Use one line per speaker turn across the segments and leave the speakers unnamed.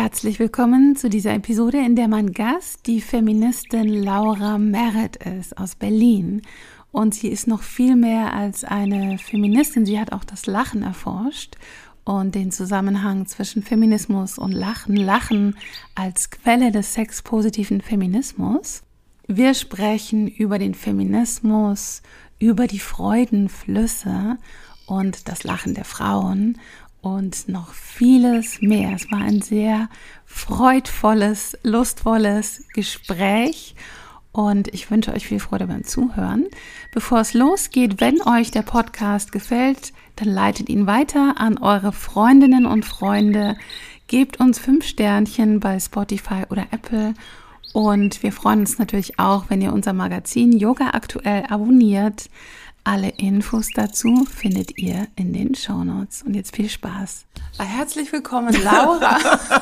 Herzlich willkommen zu dieser Episode, in der mein Gast die Feministin Laura Merritt ist aus Berlin. Und sie ist noch viel mehr als eine Feministin. Sie hat auch das Lachen erforscht und den Zusammenhang zwischen Feminismus und Lachen. Lachen als Quelle des sexpositiven Feminismus. Wir sprechen über den Feminismus, über die Freudenflüsse und das Lachen der Frauen und noch vieles mehr. Es war ein sehr freudvolles, lustvolles Gespräch und ich wünsche euch viel Freude beim Zuhören. Bevor es losgeht, wenn euch der Podcast gefällt, dann leitet ihn weiter an eure Freundinnen und Freunde. Gebt uns 5 Sternchen bei Spotify oder Apple und wir freuen uns natürlich auch, wenn ihr unser Magazin Yoga Aktuell abonniert. Alle Infos dazu findet ihr in den Shownotes. Und jetzt viel Spaß. Herzlich willkommen, Laura.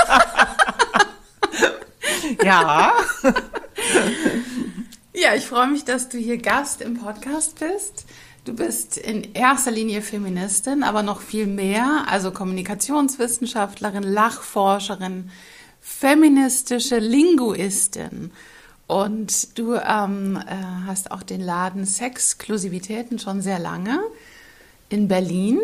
Ja.
Ja, ich freue mich, dass du hier Gast im Podcast bist. Du bist in erster Linie Feministin, aber noch viel mehr, also Kommunikationswissenschaftlerin, Lachforscherin, feministische Linguistin. Und du hast auch den Laden Sexklusivitäten schon sehr lange in Berlin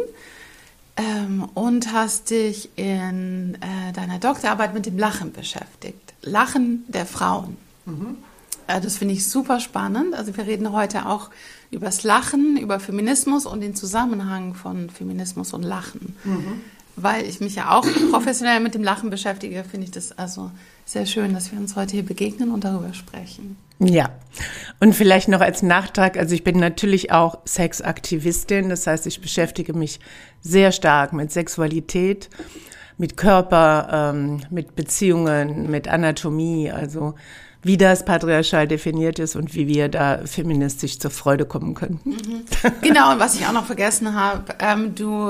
und hast dich in deiner Doktorarbeit mit dem Lachen beschäftigt. Lachen der Frauen. Mhm. Das finde ich super spannend. Also wir reden heute auch über das Lachen, über Feminismus und den Zusammenhang von Feminismus und Lachen. Mhm. Weil ich mich ja auch professionell mit dem Lachen beschäftige, finde ich das also sehr schön, dass wir uns heute hier begegnen und darüber sprechen.
Ja, und vielleicht noch als Nachtrag, also ich bin natürlich auch Sexaktivistin, das heißt, ich beschäftige mich sehr stark mit Sexualität, mit Körper, mit Beziehungen, mit Anatomie, also wie das patriarchal definiert ist und wie wir da feministisch zur Freude kommen können.
Mhm. Genau, und was ich auch noch vergessen habe, du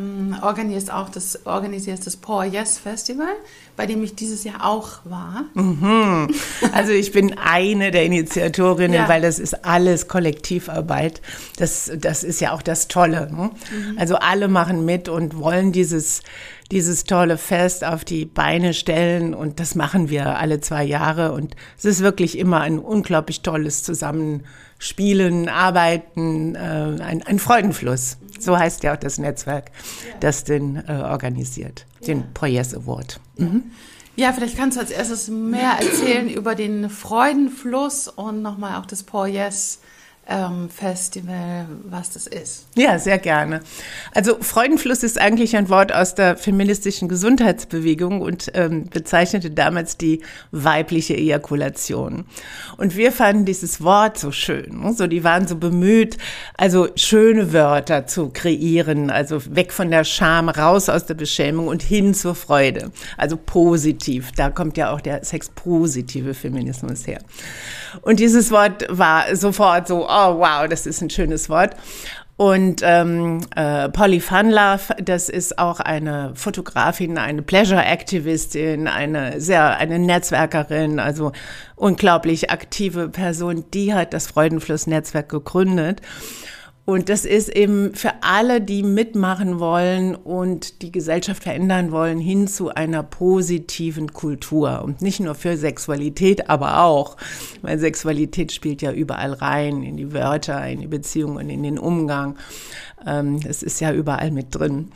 organisierst das Power Yes Festival, bei dem ich dieses Jahr auch war.
Mhm. Also ich bin eine der Initiatorinnen,
ja.
Weil das ist alles Kollektivarbeit. Das ist ja auch das Tolle. Ne? Mhm. Also alle machen mit und wollen dieses tolle Fest auf die Beine stellen und das machen wir alle 2 Jahre und es ist wirklich immer ein unglaublich tolles Zusammenspielen, Arbeiten, ein Freudenfluss. So heißt ja auch das Netzwerk, das den organisiert, den Poyes Award. Mhm.
Ja, vielleicht kannst du als erstes mehr erzählen über den Freudenfluss und nochmal auch das Poyes Festival, was das ist.
Ja, sehr gerne. Also Freudenfluss ist eigentlich ein Wort aus der feministischen Gesundheitsbewegung und bezeichnete damals die weibliche Ejakulation. Und wir fanden dieses Wort so schön. Ne? So, die waren so bemüht, also schöne Wörter zu kreieren, also weg von der Scham, raus aus der Beschämung und hin zur Freude. Also positiv. Da kommt ja auch der sexpositive Feminismus her. Und dieses Wort war sofort so, oh wow, das ist ein schönes Wort. Und Polly Funlove, das ist auch eine Fotografin, eine Pleasure-Aktivistin, eine Netzwerkerin, also unglaublich aktive Person, die hat das Freudenfluss-Netzwerk gegründet. Und das ist eben für alle, die mitmachen wollen und die Gesellschaft verändern wollen, hin zu einer positiven Kultur. Und nicht nur für Sexualität, aber auch, weil Sexualität spielt ja überall rein, in die Wörter, in die Beziehungen, in den Umgang. Es ist ja überall mit drin.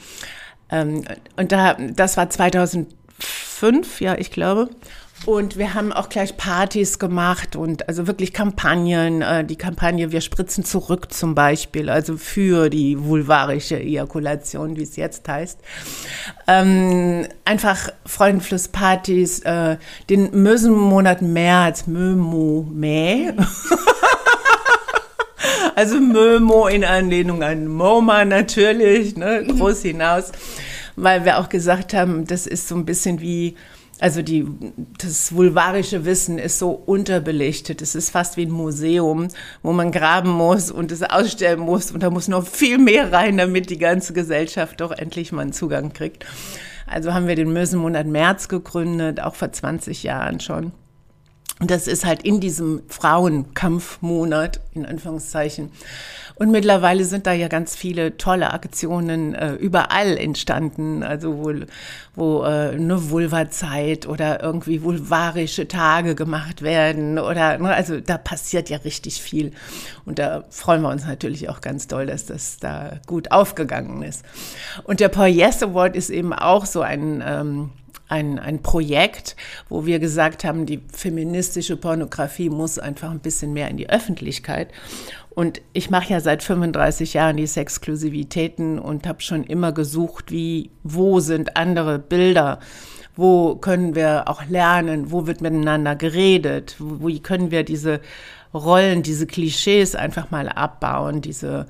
Und das war 2005, ja, ich glaube. Und wir haben auch gleich Partys gemacht und also wirklich Kampagnen, die Kampagne Wir spritzen zurück zum Beispiel, also für die vulvarische Ejakulation, wie es jetzt heißt. Einfach Freudenflusspartys, den Mösenmonat März, Mömo-Mä. Also Mömo in Anlehnung an MoMA natürlich, ne, groß hinaus, weil wir auch gesagt haben, das ist so ein bisschen wie, also das vulvarische Wissen ist so unterbelichtet. Es ist fast wie ein Museum, wo man graben muss und es ausstellen muss. Und da muss noch viel mehr rein, damit die ganze Gesellschaft doch endlich mal einen Zugang kriegt. Also haben wir den Mösenmonat März gegründet, auch vor 20 Jahren schon. Und das ist halt in diesem Frauenkampfmonat, in Anführungszeichen. Und mittlerweile sind da ja ganz viele tolle Aktionen überall entstanden, also wo eine Vulvazeit oder irgendwie vulvarische Tage gemacht werden oder, ne, also da passiert ja richtig viel. Und da freuen wir uns natürlich auch ganz doll, dass das da gut aufgegangen ist. Und der Paul Yes Award ist eben auch so ein Projekt, wo wir gesagt haben, die feministische Pornografie muss einfach ein bisschen mehr in die Öffentlichkeit. Und ich mache ja seit 35 Jahren die Sexklusivitäten und habe schon immer gesucht, wo sind andere Bilder, wo können wir auch lernen, wo wird miteinander geredet, wie können wir diese Rollen, diese Klischees einfach mal abbauen, diese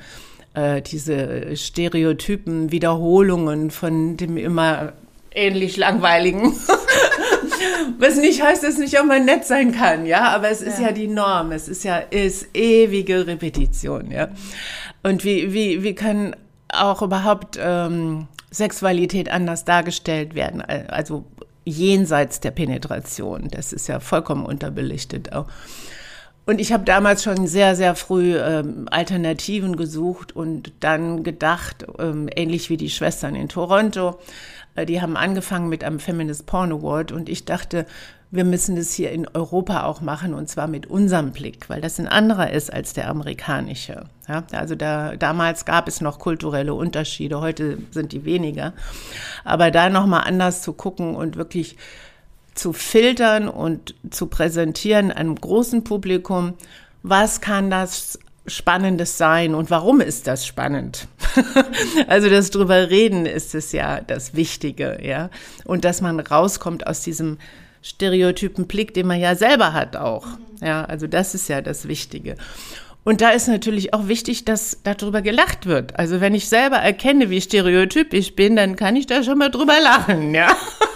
Stereotypen, Wiederholungen von dem immer ähnlich langweiligen. Was nicht heißt, dass es nicht auch mal nett sein kann, ja, aber es ist ja die Norm, es ist ewige Repetition, ja. Und wie kann auch überhaupt Sexualität anders dargestellt werden, also jenseits der Penetration, das ist ja vollkommen unterbelichtet auch. Und ich habe damals schon sehr, sehr früh Alternativen gesucht und dann gedacht, ähnlich wie die Schwestern in Toronto, die haben angefangen mit einem Feminist Porn Award und ich dachte, wir müssen das hier in Europa auch machen und zwar mit unserem Blick, weil das ein anderer ist als der amerikanische. Ja, also damals gab es noch kulturelle Unterschiede, heute sind die weniger. Aber da nochmal anders zu gucken und wirklich zu filtern und zu präsentieren einem großen Publikum, was kann das Spannendes sein und warum ist das spannend? Also das drüber reden ist es ja das Wichtige, ja. Und dass man rauskommt aus diesem stereotypen Blick, den man ja selber hat auch. Ja, also das ist ja das Wichtige. Und da ist natürlich auch wichtig, dass darüber gelacht wird. Also wenn ich selber erkenne, wie stereotypisch bin, dann kann ich da schon mal drüber lachen, ja.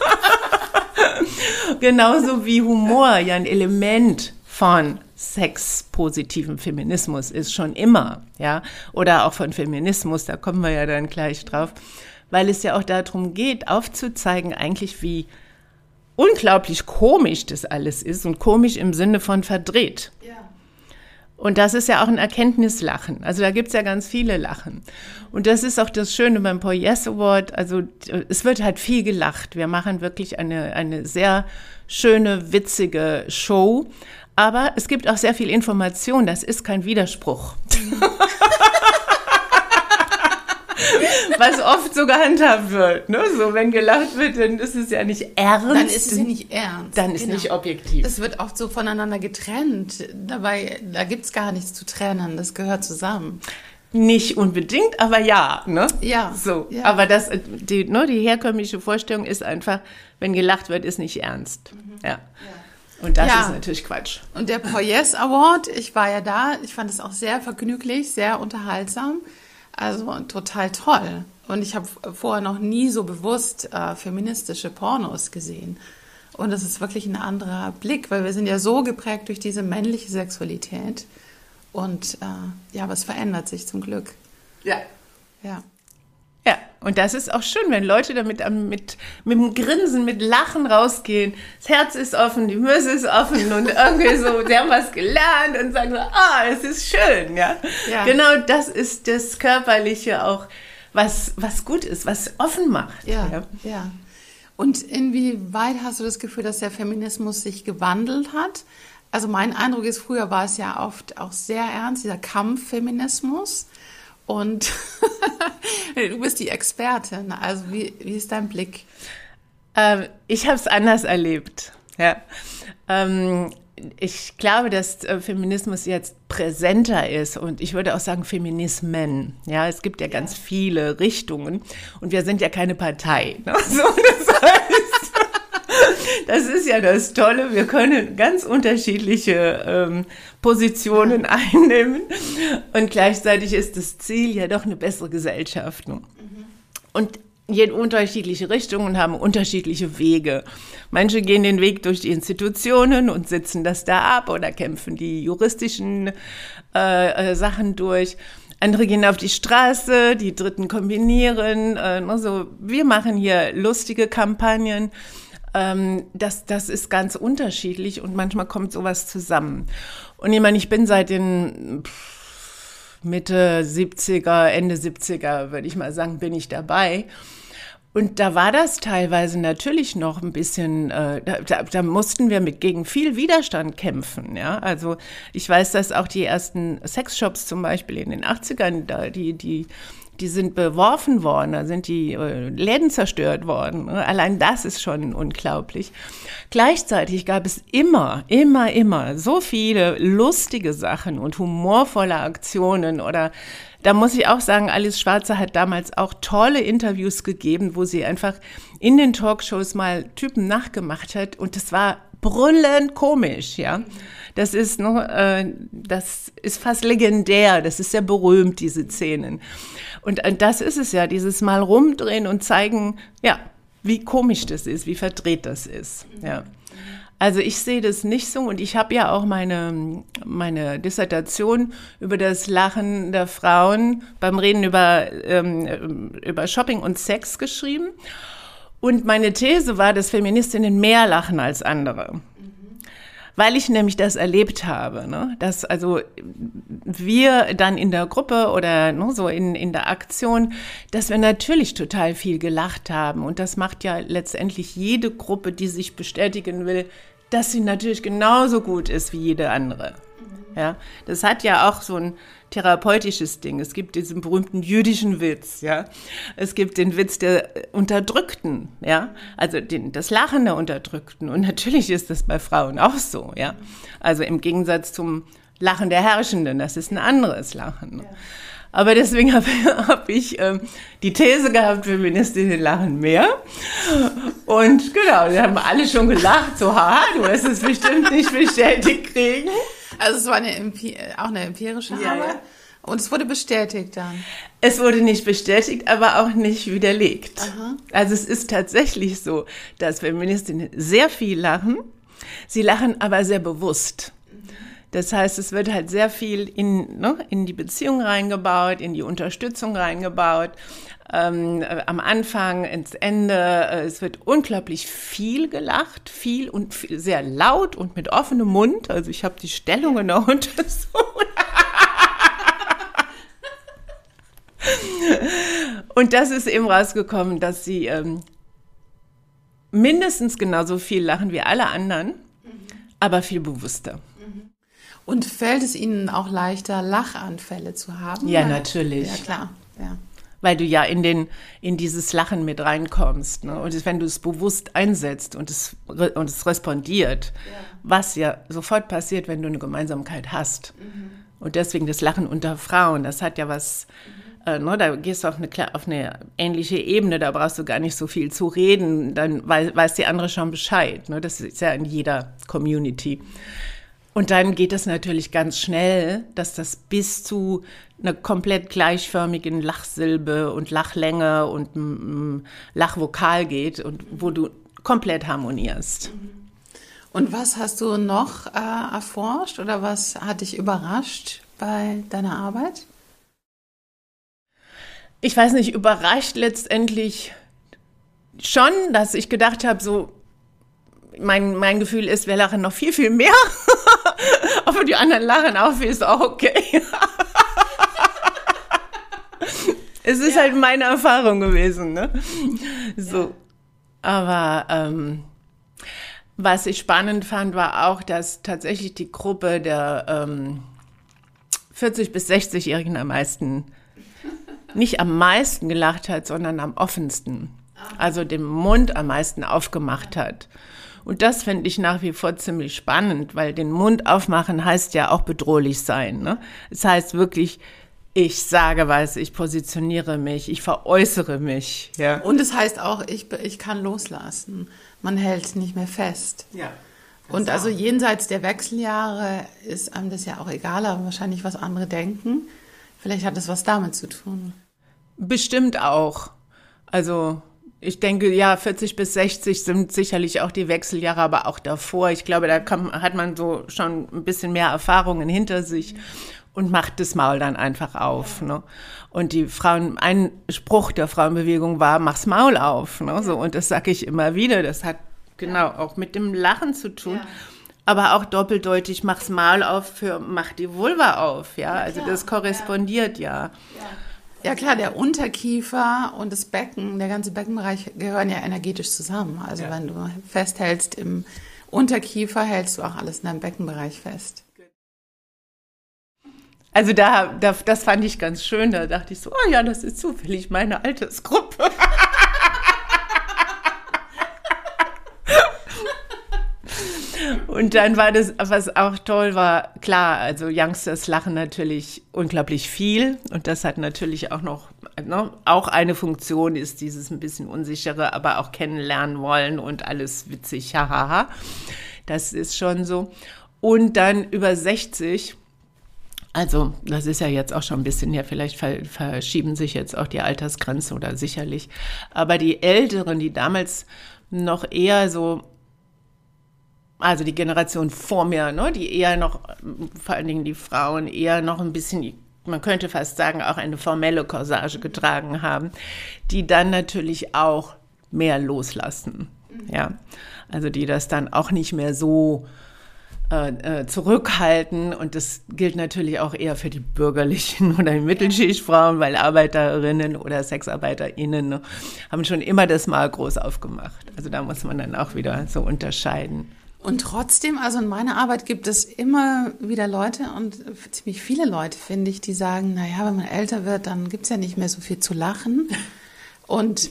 Genauso wie Humor ja ein Element von sexpositivem Feminismus ist schon immer, ja, oder auch von Feminismus, da kommen wir ja dann gleich drauf, weil es ja auch darum geht, aufzuzeigen eigentlich, wie unglaublich komisch das alles ist und komisch im Sinne von verdreht. Ja. Und das ist ja auch ein Erkenntnislachen, also da gibt es ja ganz viele Lachen. Und das ist auch das Schöne beim Paul Yes Award, also es wird halt viel gelacht, wir machen wirklich eine sehr schöne, witzige Show, aber es gibt auch sehr viel Information, das ist kein Widerspruch. Was oft so gehandhabt wird, ne? So, wenn gelacht wird, dann ist es ja nicht ernst.
Dann ist es ja nicht ernst.
Dann ist nicht objektiv.
Es wird oft so voneinander getrennt. Dabei, da gibt es gar nichts zu trennen, das gehört zusammen.
Nicht unbedingt, aber ja, ne?
Ja.
So,
ja.
aber die herkömmliche Vorstellung ist einfach, wenn gelacht wird, ist nicht ernst. Ja. Und das ist natürlich Quatsch.
Und der Paul Yes Award, ich war ja da, ich fand es auch sehr vergnüglich, sehr unterhaltsam, also total toll. Und ich habe vorher noch nie so bewusst feministische Pornos gesehen. Und das ist wirklich ein anderer Blick, weil wir sind ja so geprägt durch diese männliche Sexualität. Und was verändert sich zum Glück.
Ja.
Ja.
Ja, und das ist auch schön, wenn Leute damit mit dem Grinsen, mit Lachen rausgehen. Das Herz ist offen, die Möse ist offen und irgendwie so, sie haben was gelernt und sagen so, es ist schön, ja. Genau das ist das Körperliche auch, was gut ist, was offen macht.
Ja. Und inwieweit hast du das Gefühl, dass der Feminismus sich gewandelt hat? Also mein Eindruck ist, früher war es ja oft auch sehr ernst, dieser Kampffeminismus. Und du bist die Expertin, also wie ist dein Blick?
Ich habe es anders erlebt. Ja. Ich glaube, dass Feminismus jetzt präsenter ist und ich würde auch sagen Feminismen. Ja, es gibt ja ganz viele Richtungen und wir sind ja keine Partei. Ne? So, das heißt, das ist ja das Tolle, wir können ganz unterschiedliche Positionen einnehmen und gleichzeitig ist das Ziel ja doch eine bessere Gesellschaft. Ne? Und unterschiedliche Richtungen haben unterschiedliche Wege. Manche gehen den Weg durch die Institutionen und sitzen das da ab oder kämpfen die juristischen Sachen durch. Andere gehen auf die Straße, die Dritten kombinieren. Wir machen hier lustige Kampagnen. Das ist ganz unterschiedlich und manchmal kommt sowas zusammen. Und ich meine, ich bin seit den Mitte 70er, Ende 70er, würde ich mal sagen, bin ich dabei. Und da war das teilweise natürlich noch ein bisschen, da mussten wir gegen viel Widerstand kämpfen, ja. Also ich weiß, dass auch die ersten Sexshops zum Beispiel in den 80ern, die sind beworfen worden, da sind die Läden zerstört worden. Allein das ist schon unglaublich. Gleichzeitig gab es immer so viele lustige Sachen und humorvolle Aktionen oder da muss ich auch sagen, Alice Schwarzer hat damals auch tolle Interviews gegeben, wo sie einfach in den Talkshows mal Typen nachgemacht hat und das war brüllend komisch, ja. Das ist fast legendär, das ist sehr berühmt, diese Szenen. Und das ist es ja, dieses Mal rumdrehen und zeigen, ja, wie komisch das ist, wie verdreht das ist, ja. Also ich sehe das nicht so und ich habe ja auch meine Dissertation über das Lachen der Frauen beim Reden über Shopping und Sex geschrieben. Und meine These war, dass Feministinnen mehr lachen als andere. Weil ich nämlich das erlebt habe, ne? Dass also wir dann in der Gruppe oder so in der Aktion, dass wir natürlich total viel gelacht haben. Und das macht ja letztendlich jede Gruppe, die sich bestätigen will, dass sie natürlich genauso gut ist wie jede andere. Ja? Das hat ja auch so ein therapeutisches Ding. Es gibt diesen berühmten jüdischen Witz, ja. Es gibt den Witz der Unterdrückten, ja. Also das Lachen der Unterdrückten. Und natürlich ist das bei Frauen auch so, ja. Also im Gegensatz zum Lachen der Herrschenden, das ist ein anderes Lachen. Ja. Aber deswegen hab ich die These gehabt, Feministinnen lachen mehr. Und genau, die haben alle schon gelacht, so, haha, du wirst es bestimmt nicht bestätigt kriegen.
Also es war auch eine empirische Arbeit. Ja. Und es wurde bestätigt dann?
Es wurde nicht bestätigt, aber auch nicht widerlegt. Aha. Also es ist tatsächlich so, dass Feministinnen sehr viel lachen. Sie lachen aber sehr bewusst. Das heißt, es wird halt sehr viel in die Beziehung reingebaut, in die Unterstützung reingebaut. Am Anfang, ins Ende, es wird unglaublich viel gelacht, viel und sehr laut und mit offenem Mund. Also ich habe die Stellungen noch untersucht. Und das ist eben rausgekommen, dass sie mindestens genauso viel lachen wie alle anderen, aber viel bewusster.
Und fällt es Ihnen auch leichter, Lachanfälle zu haben?
Ja, natürlich.
Ja, klar. Ja.
Weil du ja in dieses Lachen mit reinkommst. Ne? Und wenn du es bewusst einsetzt und es respondiert, was ja sofort passiert, wenn du eine Gemeinsamkeit hast. Und deswegen das Lachen unter Frauen, das hat ja was, da gehst du auf eine ähnliche Ebene, da brauchst du gar nicht so viel zu reden, dann weiß die andere schon Bescheid. Ne? Das ist ja in jeder Community. Und dann geht es natürlich ganz schnell, dass das bis zu einer komplett gleichförmigen Lachsilbe und Lachlänge und Lachvokal geht und wo du komplett harmonierst.
Und was hast du noch erforscht oder was hat dich überrascht bei deiner Arbeit?
Ich weiß nicht, überrascht letztendlich schon, dass ich gedacht habe, so mein Gefühl ist, wir lachen noch viel, viel mehr. Aber die anderen lachen auch viel, ist auch okay. Es ist halt meine Erfahrung gewesen, ne? So. Ja. Aber was ich spannend fand, war auch, dass tatsächlich die Gruppe der 40- bis 60-Jährigen nicht am meisten gelacht hat, sondern am offensten. Also den Mund am meisten aufgemacht hat. Und das finde ich nach wie vor ziemlich spannend, weil den Mund aufmachen heißt ja auch bedrohlich sein. Ne? Es heißt wirklich, ich sage was, ich positioniere mich, ich veräußere mich. Ja.
Und es heißt auch, ich kann loslassen. Man hält nicht mehr fest.
Ja.
Und also jenseits der Wechseljahre ist einem das ja auch egal, aber wahrscheinlich was andere denken. Vielleicht hat es was damit zu tun.
Bestimmt auch. Also ich denke, ja, 40 bis 60 sind sicherlich auch die Wechseljahre, aber auch davor. Ich glaube, da hat man so schon ein bisschen mehr Erfahrungen hinter sich und macht das Maul dann einfach auf. Ne? Und ein Spruch der Frauenbewegung war, mach's Maul auf. Ne? So, und das sage ich immer wieder. Das hat genau, auch mit dem Lachen zu tun. Ja. Aber auch doppeldeutig, mach's Maul auf für mach die Vulva auf, ja. Also das korrespondiert ja.
Ja klar, der Unterkiefer und das Becken, der ganze Beckenbereich gehören ja energetisch zusammen. Also wenn du festhältst im Unterkiefer, hältst du auch alles in deinem Beckenbereich fest.
Also das fand ich ganz schön. Da dachte ich so, oh ja, das ist zufällig meine Altersgruppe. Und dann war das, was auch toll war, klar, also Youngsters lachen natürlich unglaublich viel und das hat natürlich auch noch, ne, auch eine Funktion ist dieses ein bisschen unsichere, aber auch kennenlernen wollen und alles witzig, hahaha. Das ist schon so. Und dann über 60, also das ist ja jetzt auch schon ein bisschen her, vielleicht verschieben sich jetzt auch die Altersgrenzen oder sicherlich, aber die Älteren, die damals noch eher so, also die Generation vor mir, ne, die eher noch, vor allen Dingen die Frauen, eher noch ein bisschen, man könnte fast sagen, auch eine formelle Corsage getragen haben, die dann natürlich auch mehr loslassen. Ja, also die das dann auch nicht mehr so zurückhalten. Und das gilt natürlich auch eher für die bürgerlichen oder die Mittelschichtfrauen, weil Arbeiterinnen oder SexarbeiterInnen, ne, haben schon immer das Mal groß aufgemacht. Also da muss man dann auch wieder so unterscheiden.
Und trotzdem, also in meiner Arbeit gibt es immer wieder Leute und ziemlich viele Leute, finde ich, die sagen, naja, wenn man älter wird, dann gibt es ja nicht mehr so viel zu lachen. Und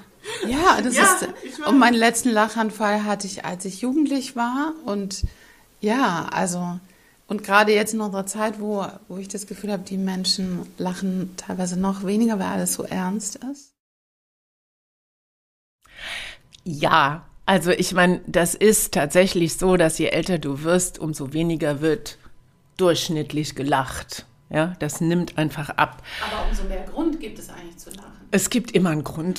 und meinen letzten Lachanfall hatte ich, als ich jugendlich war. Und ja, also, und gerade jetzt in unserer Zeit, wo ich das Gefühl habe, die Menschen lachen teilweise noch weniger, weil alles so ernst ist.
Ja, also ich meine, das ist tatsächlich so, dass je älter du wirst, umso weniger wird durchschnittlich gelacht. Ja, das nimmt einfach ab.
Aber umso mehr Grund gibt es eigentlich zu lachen.
Es gibt immer einen Grund.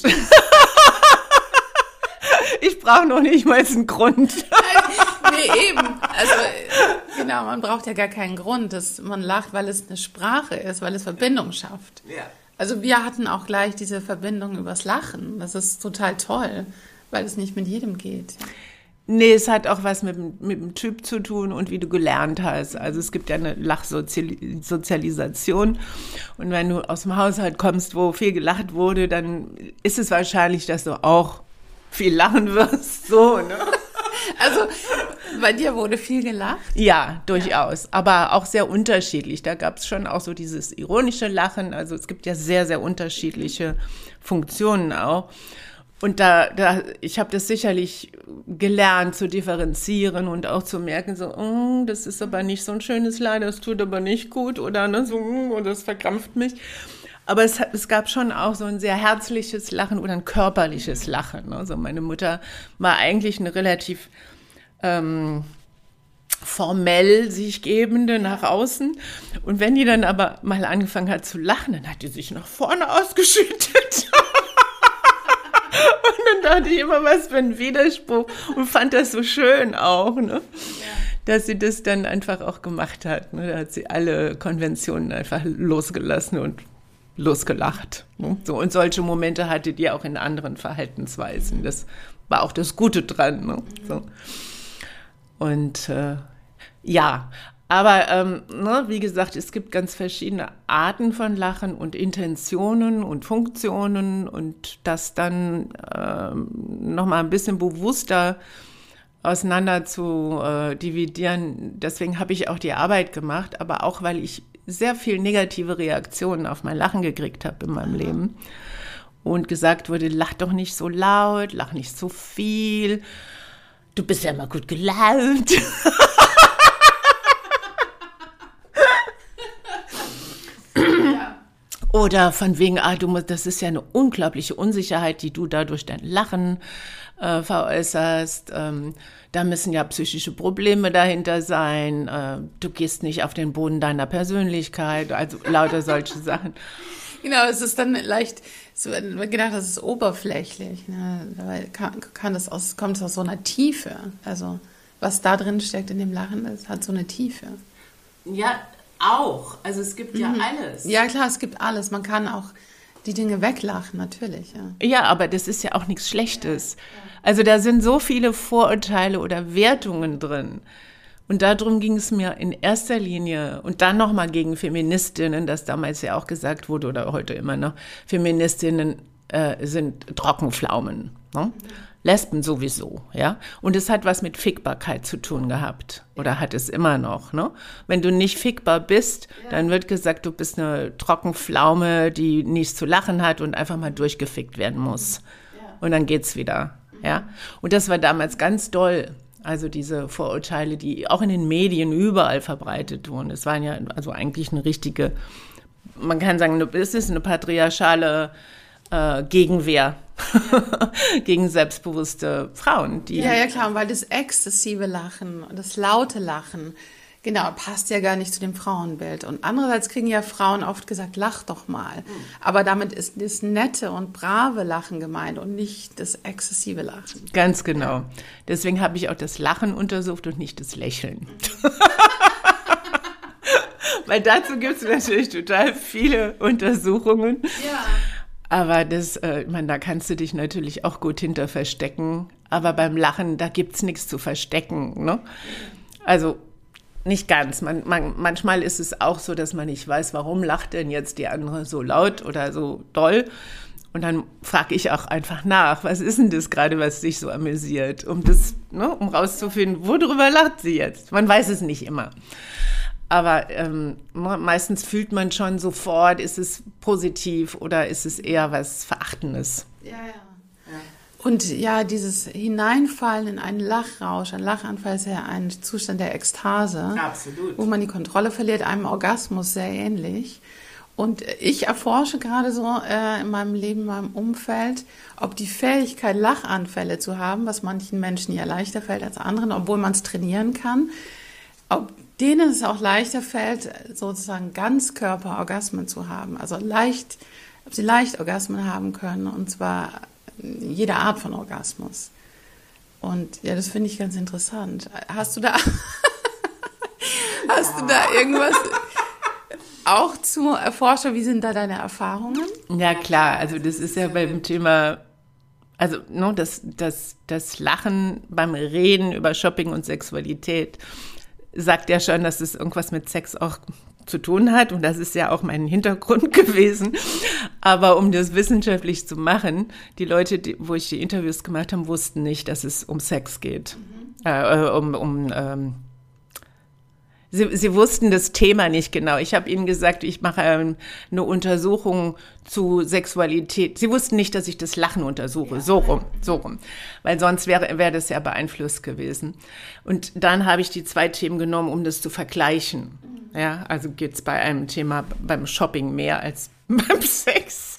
Ich brauche noch nicht mal einen Grund.
Nee, eben. Also genau, man braucht ja gar keinen Grund. Man lacht, weil es eine Sprache ist, weil es Verbindung schafft. Ja. Also wir hatten auch gleich diese Verbindung übers Lachen. Das ist total toll. Weil es nicht mit jedem geht.
Nee, es hat auch was mit dem Typ zu tun und wie du gelernt hast. Also es gibt ja eine Lachsozialisation. Und wenn du aus dem Haushalt kommst, wo viel gelacht wurde, dann ist es wahrscheinlich, dass du auch viel lachen wirst. So, ne?
Also bei dir wurde viel gelacht?
Ja, durchaus. Aber auch sehr unterschiedlich. Da gab es schon auch so dieses ironische Lachen. Also es gibt ja sehr, sehr unterschiedliche Funktionen auch. Und ich habe das sicherlich gelernt zu differenzieren und auch zu merken, so, das ist aber nicht so ein schönes Lachen, das tut aber nicht gut oder ne, so, das verkrampft mich. Aber es gab schon auch so ein sehr herzliches Lachen oder ein körperliches Lachen. Also meine Mutter war eigentlich eine relativ formell sich gebende nach außen. Und wenn die dann aber mal angefangen hat zu lachen, dann hat die sich nach vorne ausgeschüttet. Und dann dachte ich immer, was für ein Widerspruch und fand das so schön auch, ne? Dass sie das dann einfach auch gemacht hat. Ne? Da hat sie alle Konventionen einfach losgelassen und losgelacht. Ne? So, und solche Momente hatte die auch in anderen Verhaltensweisen. Das war auch das Gute dran. Ne? So. Und ja, aber wie gesagt, es gibt ganz verschiedene Arten von Lachen und Intentionen und Funktionen und das dann noch mal ein bisschen bewusster auseinander zu dividieren. Deswegen habe ich auch die Arbeit gemacht, aber auch, weil ich sehr viel negative Reaktionen auf mein Lachen gekriegt habe in meinem Leben und gesagt wurde, lach doch nicht so laut, lach nicht so viel, du bist ja immer gut gelaunt. Oder von wegen, das ist ja eine unglaubliche Unsicherheit, die du da durch dein Lachen veräußerst. Da müssen ja psychische Probleme dahinter sein. Du gehst nicht auf den Boden deiner Persönlichkeit. Also lauter solche Sachen.
Genau, es ist dann leicht, so gedacht, das ist oberflächlich. Ne? Dabei kommt es aus so einer Tiefe. Also was da drin steckt in dem Lachen, ist, hat so eine Tiefe.
Ja, auch. Also es gibt ja alles.
Ja, klar, es gibt alles. Man kann auch Die Dinge weglachen, natürlich, ja.
Ja, aber das ist ja auch nichts Schlechtes. Also da sind so viele Vorurteile oder Wertungen drin. Und darum ging es mir in erster Linie und dann nochmal gegen Feministinnen, das damals ja auch gesagt wurde oder heute immer noch, Feministinnen sind Trockenpflaumen, ne? Lesben sowieso, ja. Und es hat was mit Fickbarkeit zu tun gehabt oder hat es immer noch, ne? Wenn du nicht fickbar bist, dann wird gesagt, du bist eine Trockenpflaume, die nichts zu lachen hat und einfach mal durchgefickt werden muss. Und dann geht's wieder, ja. Und das war damals ganz doll. Also diese Vorurteile, die auch in den Medien überall verbreitet wurden. Es waren ja also eigentlich eine richtige, man kann sagen, es ist eine patriarchale Gegenwehr gegen selbstbewusste Frauen. Die
ja, klar, weil das exzessive Lachen und das laute Lachen, genau, passt ja gar nicht zu dem Frauenbild. Und andererseits kriegen ja Frauen oft gesagt, lach doch mal. Aber damit ist das nette und brave Lachen gemeint und nicht das exzessive Lachen.
Ganz genau. Deswegen habe ich auch das Lachen untersucht und nicht das Lächeln. Weil dazu gibt es natürlich total viele Untersuchungen.
Ja.
Aber das, ich meine, da kannst du dich natürlich auch gut hinter verstecken. Aber beim Lachen, da gibt's nichts zu verstecken, ne? Also nicht ganz. Manchmal ist es auch so, dass man nicht weiß, warum lacht denn jetzt die andere so laut oder so doll. Und dann frage ich auch einfach nach, was ist denn das gerade, was dich so amüsiert? Um rauszufinden, worüber lacht sie jetzt? Man weiß es nicht immer. Aber meistens fühlt man schon sofort, ist es positiv oder ist es eher was Verachtendes.
Ja. Und ja, dieses Hineinfallen in einen Lachrausch, ein Lachanfall ist ja ein Zustand der Ekstase.
Absolut.
Wo man die Kontrolle verliert, einem Orgasmus sehr ähnlich. Und ich erforsche gerade so in meinem Leben, in meinem Umfeld, ob die Fähigkeit, Lachanfälle zu haben, was manchen Menschen ja leichter fällt als anderen, obwohl man es trainieren kann, ob denen es auch leichter fällt, sozusagen Ganzkörperorgasmen zu haben. Also ob sie leicht Orgasmen haben können, und zwar jede Art von Orgasmus. Und ja, das finde ich ganz interessant. Hast du da irgendwas auch zu erforschen? Wie sind da deine Erfahrungen?
Ja, klar. Also das ist ja beim Thema, also das Lachen beim Reden über Shopping und Sexualität sagt ja schon, dass es irgendwas mit Sex auch zu tun hat. Und das ist ja auch mein Hintergrund gewesen. Aber um das wissenschaftlich zu machen, die Leute, wo ich die Interviews gemacht habe, wussten nicht, dass es um Sex geht. Sie wussten das Thema nicht genau. Ich habe ihnen gesagt, ich mache eine Untersuchung zu Sexualität. Sie wussten nicht, dass ich das Lachen untersuche. So rum. Weil sonst wäre das ja beeinflusst gewesen. Und dann habe ich die 2 Themen genommen, um das zu vergleichen. Ja, also geht es bei einem Thema beim Shopping mehr als beim Sex.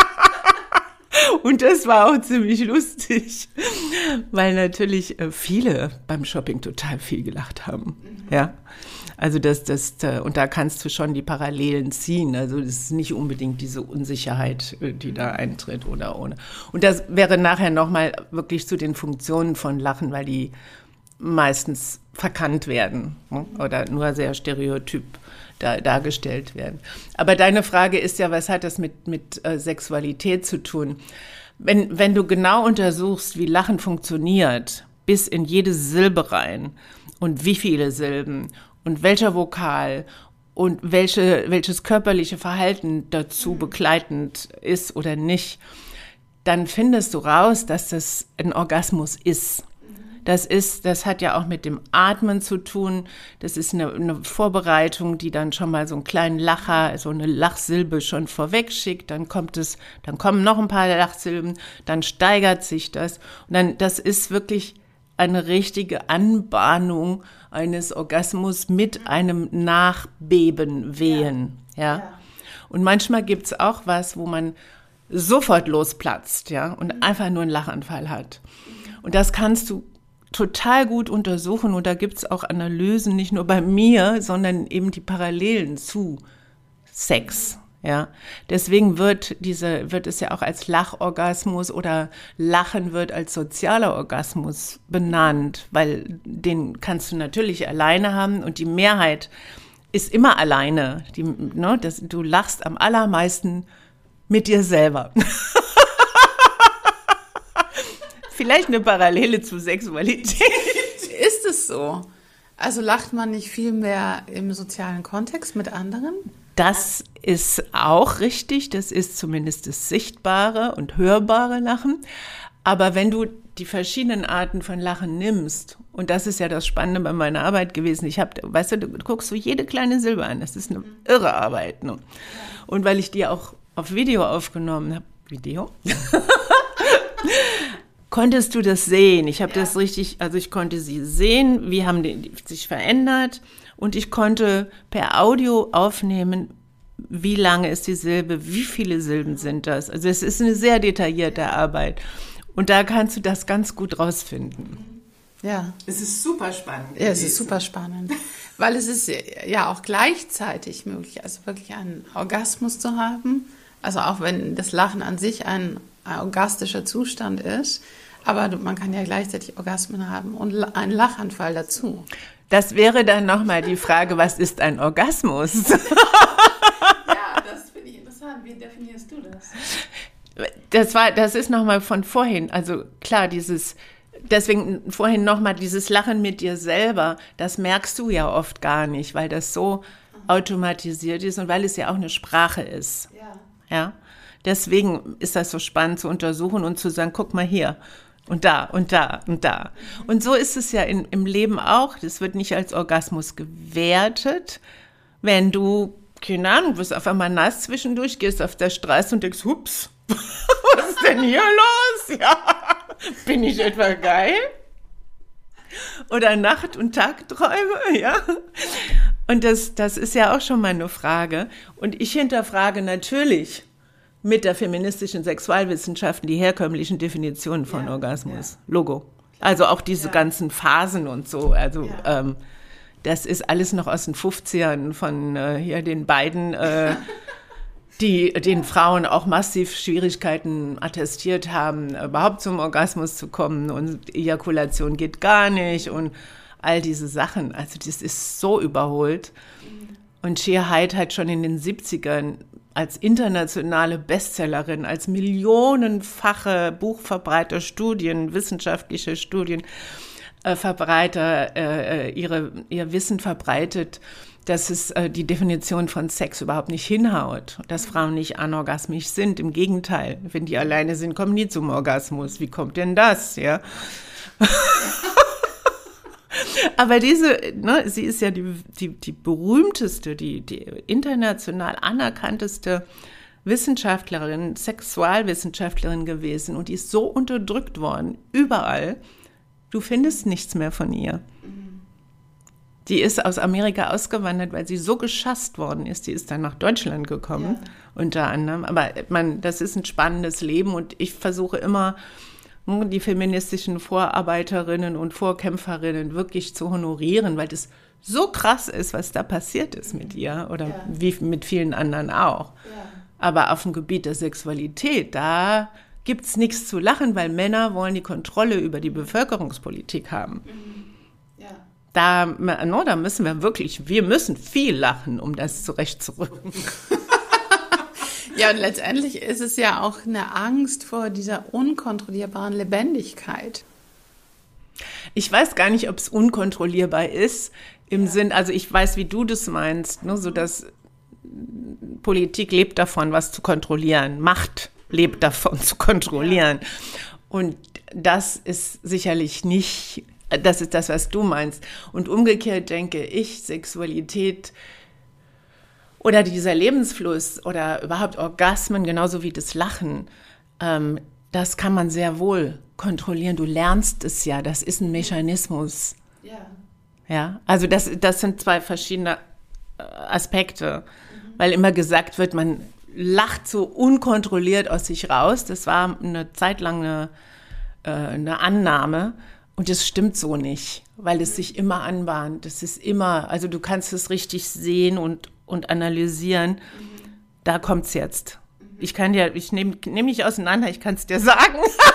Und das war auch ziemlich lustig, weil natürlich viele beim Shopping total viel gelacht haben. Ja, also und da kannst du schon die Parallelen ziehen. Also das ist nicht unbedingt diese Unsicherheit, die da eintritt oder ohne. Und das wäre nachher nochmal wirklich zu den Funktionen von Lachen, weil die meistens verkannt werden, ne? Oder nur sehr stereotyp dargestellt werden. Aber deine Frage ist ja, was hat das mit Sexualität zu tun? Wenn du genau untersuchst, wie Lachen funktioniert, bis in jede Silbe rein und wie viele Silben und welcher Vokal und welches körperliche Verhalten dazu begleitend ist oder nicht, dann findest du raus, dass das ein Orgasmus ist. Das hat ja auch mit dem Atmen zu tun. Das ist eine Vorbereitung, die dann schon mal so einen kleinen Lacher, so eine Lachsilbe schon vorweg schickt. Dann kommen noch ein paar Lachsilben, dann steigert sich das. Und dann, das ist wirklich eine richtige Anbahnung eines Orgasmus mit einem Nachbeben, Wehen. Ja. Und manchmal gibt's auch was, wo man sofort losplatzt, ja, und einfach nur einen Lachanfall hat. Und das kannst du total gut untersuchen, und da gibt's auch Analysen, nicht nur bei mir, sondern eben die Parallelen zu Sex. Ja, deswegen wird es ja auch als Lachorgasmus oder Lachen wird als sozialer Orgasmus benannt, weil den kannst du natürlich alleine haben, und die Mehrheit ist immer alleine. Du lachst am allermeisten mit dir selber. Vielleicht eine Parallele zu Sexualität.
Ist es so? Also lacht man nicht viel mehr im sozialen Kontext mit anderen?
Das ist auch richtig. Das ist zumindest das sichtbare und hörbare Lachen. Aber wenn du die verschiedenen Arten von Lachen nimmst, und das ist ja das Spannende bei meiner Arbeit gewesen, weißt du guckst so jede kleine Silbe an, das ist eine irre Arbeit. Ne? Und weil ich die auch auf Video aufgenommen habe, konntest du das sehen. Ich habe das richtig, also ich konnte sie sehen, wie haben die sich verändert und ich konnte per Audio aufnehmen, wie lange ist die Silbe, wie viele Silben sind das. Also es ist eine sehr detaillierte Arbeit und da kannst du das ganz gut rausfinden.
Ja.
Es ist super spannend.
Ja, es ist super spannend, weil es ist ja auch gleichzeitig möglich, also wirklich einen Orgasmus zu haben, also auch wenn das Lachen an sich ein orgastischer Zustand ist, aber man kann ja gleichzeitig Orgasmen haben und einen Lachanfall dazu.
Das wäre dann nochmal die Frage, was ist ein Orgasmus?
Ja, das finde ich interessant. Wie definierst du das?
Das ist nochmal von vorhin, also klar, deswegen vorhin nochmal dieses Lachen mit dir selber, das merkst du ja oft gar nicht, weil das so automatisiert ist und weil es ja auch eine Sprache ist. Ja. Deswegen ist das so spannend zu untersuchen und zu sagen, guck mal hier und da und da und da. Und so ist es ja im Leben auch. Das wird nicht als Orgasmus gewertet, wenn du, keine Ahnung, wirst auf einmal nass zwischendurch, gehst auf der Straße und denkst, hups, was ist denn hier los? Ja, bin ich etwa geil? Oder Nacht- und Tagträume, ja. Und das ist ja auch schon mal eine Frage. Und ich hinterfrage natürlich mit der feministischen Sexualwissenschaften die herkömmlichen Definitionen von Orgasmus. Logo. Also auch diese ganzen Phasen und so. Also das ist alles noch aus den 50ern von hier den beiden, die den Frauen auch massiv Schwierigkeiten attestiert haben, überhaupt zum Orgasmus zu kommen und Ejakulation geht gar nicht und all diese Sachen. Also das ist so überholt. Und Sheer Hyde hat schon in den 70ern als internationale Bestsellerin, als millionenfache Buchverbreiter, wissenschaftliche Studien Verbreiter ihr Wissen verbreitet, dass es die Definition von Sex überhaupt nicht hinhaut, dass Frauen nicht anorgasmisch sind. Im Gegenteil, wenn die alleine sind, kommen die zum Orgasmus. Wie kommt denn das? Ja. Aber sie ist ja die berühmteste, die international anerkannteste Wissenschaftlerin, Sexualwissenschaftlerin gewesen und die ist so unterdrückt worden, überall. Du findest nichts mehr von ihr. Die ist aus Amerika ausgewandert, weil sie so geschasst worden ist. Die ist dann nach Deutschland gekommen, unter anderem. Aber das ist ein spannendes Leben und ich versuche immer, die feministischen Vorarbeiterinnen und Vorkämpferinnen wirklich zu honorieren, weil das so krass ist, was da passiert ist mit ihr oder wie mit vielen anderen auch. Ja. Aber auf dem Gebiet der Sexualität, da gibt es nichts zu lachen, weil Männer wollen die Kontrolle über die Bevölkerungspolitik haben. Ja. Da müssen wir müssen viel lachen, um das zurechtzurücken.
Ja, und letztendlich ist es ja auch eine Angst vor dieser unkontrollierbaren Lebendigkeit.
Ich weiß gar nicht, ob es unkontrollierbar ist, im Sinn, also ich weiß, wie du das meinst, ne, so dass Politik lebt davon, was zu kontrollieren, Macht lebt davon, zu kontrollieren. Und das ist sicherlich nicht, das ist das, was du meinst. Und umgekehrt denke ich, Sexualität oder dieser Lebensfluss oder überhaupt Orgasmen, genauso wie das Lachen, das kann man sehr wohl kontrollieren. Du lernst es ja, das ist ein Mechanismus. Ja, also das sind zwei verschiedene Aspekte, weil immer gesagt wird, man lacht so unkontrolliert aus sich raus. Das war eine Zeit lang eine Annahme und das stimmt so nicht, weil es sich immer anbahnt. Das ist immer, also du kannst es richtig sehen und analysieren. Da kommt's jetzt. Ich nehme mich auseinander, ich kann es dir sagen.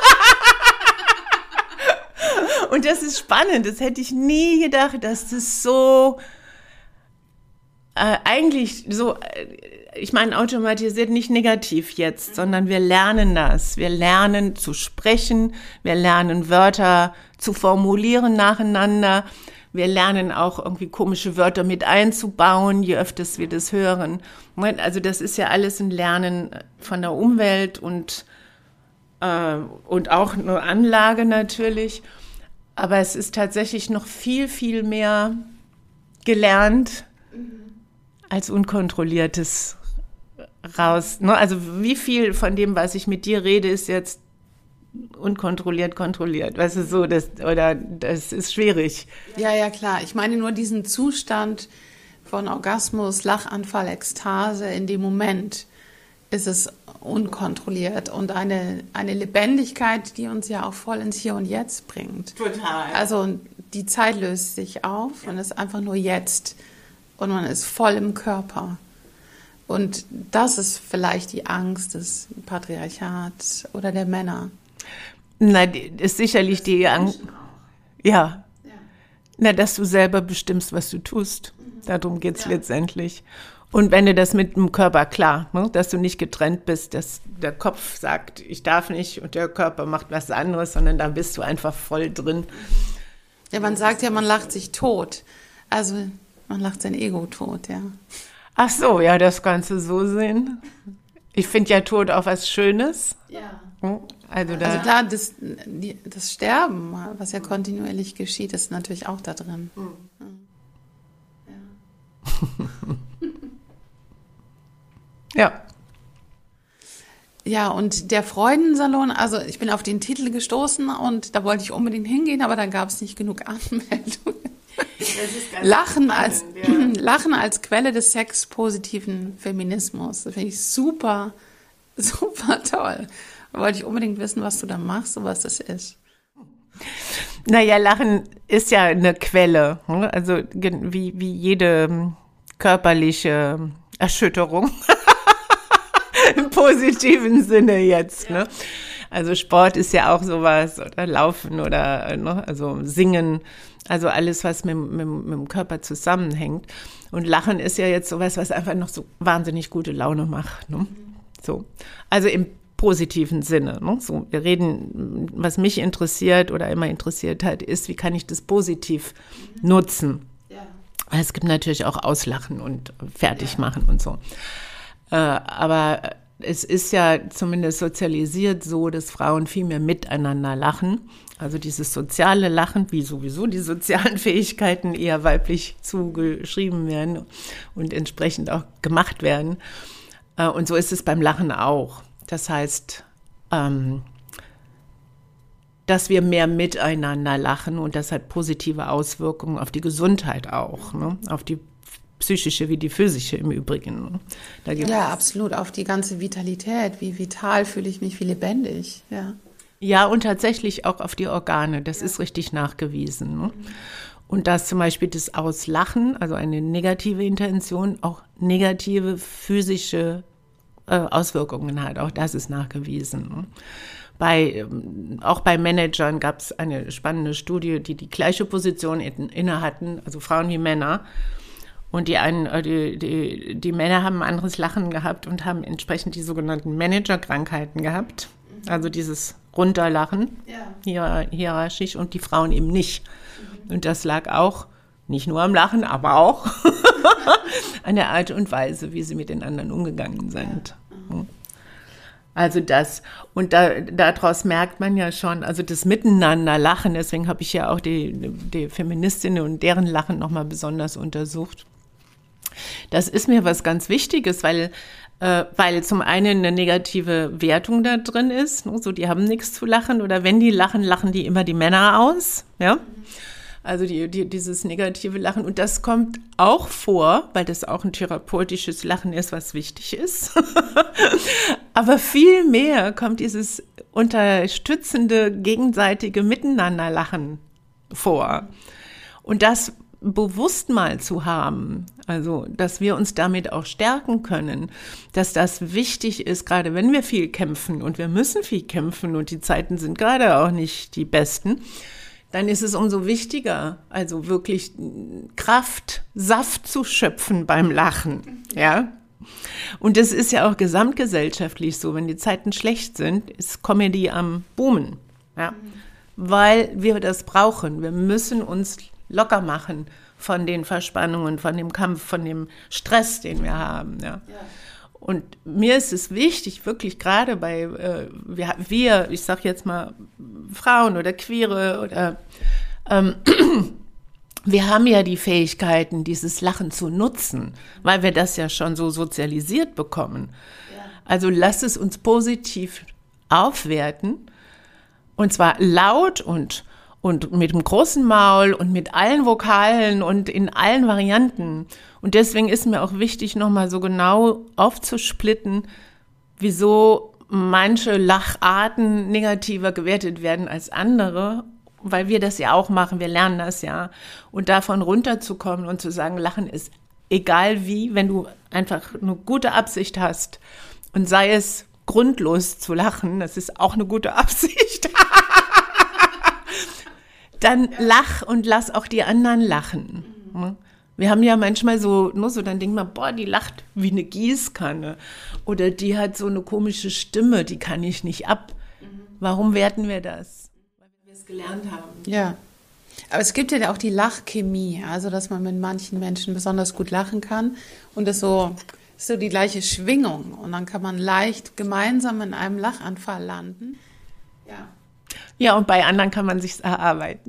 Und das ist spannend, das hätte ich nie gedacht, dass das so Eigentlich so, ich meine, automatisiert nicht negativ jetzt, sondern wir lernen das. Wir lernen zu sprechen, wir lernen Wörter zu formulieren nacheinander, wir lernen auch irgendwie komische Wörter mit einzubauen, je öfters wir das hören. Also das ist ja alles ein Lernen von der Umwelt und auch eine Anlage natürlich. Aber es ist tatsächlich noch viel, viel mehr gelernt als unkontrolliertes raus. Also wie viel von dem, was ich mit dir rede, ist jetzt unkontrolliert kontrolliert? Weißt du, so, das ist schwierig.
Ja, klar. Ich meine nur diesen Zustand von Orgasmus, Lachanfall, Ekstase in dem Moment ist es unkontrolliert und eine Lebendigkeit, die uns ja auch voll ins Hier und Jetzt bringt.
Total.
Also die Zeit löst sich auf und ist einfach nur jetzt und man ist voll im Körper. Und das ist vielleicht die Angst des Patriarchats oder der Männer.
Na, ist sicherlich die Angst. Ja. Na, dass du selber bestimmst, was du tust. Darum geht es letztendlich. Und wenn du das mit dem Körper, klar, ne, dass du nicht getrennt bist, dass der Kopf sagt, ich darf nicht und der Körper macht was anderes, sondern da bist du einfach voll drin.
Ja, man sagt ja, man lacht sich tot. Also man lacht sein Ego tot, ja.
Ach so, ja, das kannst du so sehen. Ich finde ja Tod auch was Schönes.
Ja.
Also
klar, das Sterben, was ja kontinuierlich geschieht, ist natürlich auch da drin.
Ja.
Ja, und der Freudensalon, also ich bin auf den Titel gestoßen und da wollte ich unbedingt hingehen, aber dann gab es nicht genug Anmeldungen. Lachen als Quelle des sexpositiven Feminismus. Das finde ich super, super toll. Da wollte ich unbedingt wissen, was du da machst und was das ist.
Naja, Lachen ist ja eine Quelle, also wie jede körperliche Erschütterung. Im positiven Sinne jetzt, ne? Also Sport ist ja auch sowas, oder Laufen oder, ne? Also Singen, also alles, was mit dem Körper zusammenhängt. Und Lachen ist ja jetzt sowas, was einfach noch so wahnsinnig gute Laune macht, ne? So. Also im positiven Sinne, ne? So, wir reden, was mich interessiert oder immer interessiert hat, ist, wie kann ich das positiv nutzen? Ja. Es gibt natürlich auch Auslachen und Fertigmachen und so. Aber es ist ja zumindest sozialisiert so, dass Frauen viel mehr miteinander lachen. Also dieses soziale Lachen, wie sowieso die sozialen Fähigkeiten eher weiblich zugeschrieben werden und entsprechend auch gemacht werden. Und so ist es beim Lachen auch. Das heißt, dass wir mehr miteinander lachen und das hat positive Auswirkungen auf die Gesundheit auch, ne? Auf die psychische wie die physische im Übrigen.
Ja, absolut, auf die ganze Vitalität. Wie vital fühle ich mich, wie lebendig.
Ja, und tatsächlich auch auf die Organe. Das ist richtig nachgewiesen. Ne? Und dass zum Beispiel das Auslachen, also eine negative Intention, auch negative physische Auswirkungen hat. Auch das ist nachgewiesen. Ne? Auch bei Managern gab es eine spannende Studie, die gleiche Position inne hatten, also Frauen wie Männer. Und die Männer haben ein anderes Lachen gehabt und haben entsprechend die sogenannten Managerkrankheiten gehabt. Also dieses Runterlachen, hierarchisch, und die Frauen eben nicht. Und das lag auch nicht nur am Lachen, aber auch an der Art und Weise, wie sie mit den anderen umgegangen sind. Also das, und daraus merkt man ja schon, also das Miteinander lachen, deswegen habe ich ja auch die Feministinnen und deren Lachen nochmal besonders untersucht. Das ist mir was ganz Wichtiges, weil zum einen eine negative Wertung da drin ist, ne? So, die haben nichts zu lachen, oder wenn die lachen, lachen die immer die Männer aus, ja. Also dieses negative Lachen, und das kommt auch vor, weil das auch ein therapeutisches Lachen ist, was wichtig ist. Aber viel mehr kommt dieses unterstützende, gegenseitige Miteinanderlachen vor. Und das bewusst mal zu haben, also dass wir uns damit auch stärken können, dass das wichtig ist, gerade wenn wir viel kämpfen, und wir müssen viel kämpfen und die Zeiten sind gerade auch nicht die besten, dann ist es umso wichtiger, also wirklich Kraft, Saft zu schöpfen beim Lachen, ja. Und das ist ja auch gesamtgesellschaftlich so, wenn die Zeiten schlecht sind, ist Comedy am Boomen, ja. Weil wir das brauchen. Wir müssen uns locker machen von den Verspannungen, von dem Kampf, von dem Stress, den wir haben, ja. Und mir ist es wichtig, wirklich gerade bei wir, ich sage jetzt mal Frauen oder Queere oder wir haben ja die Fähigkeiten, dieses Lachen zu nutzen, weil wir das ja schon so sozialisiert bekommen. Ja. Also lass es uns positiv aufwerten und zwar laut und mit dem großen Maul und mit allen Vokalen und in allen Varianten. Und deswegen ist mir auch wichtig, nochmal so genau aufzusplitten, wieso manche Lacharten negativer gewertet werden als andere, weil wir das ja auch machen, wir lernen das ja. Und davon runterzukommen und zu sagen, Lachen ist egal wie, wenn du einfach eine gute Absicht hast und sei es grundlos zu lachen, das ist auch eine gute Absicht, dann lach und lass auch die anderen lachen. Wir haben ja manchmal so, dann denkt man, boah, die lacht wie eine Gießkanne. Oder die hat so eine komische Stimme, die kann ich nicht ab. Warum werten wir das? Weil wir es gelernt haben.
Ja, aber es gibt ja auch die Lachchemie, also dass man mit manchen Menschen besonders gut lachen kann. Und das ist so die gleiche Schwingung. Und dann kann man leicht gemeinsam in einem Lachanfall landen. Ja.
Ja, und bei anderen kann man sich's erarbeiten.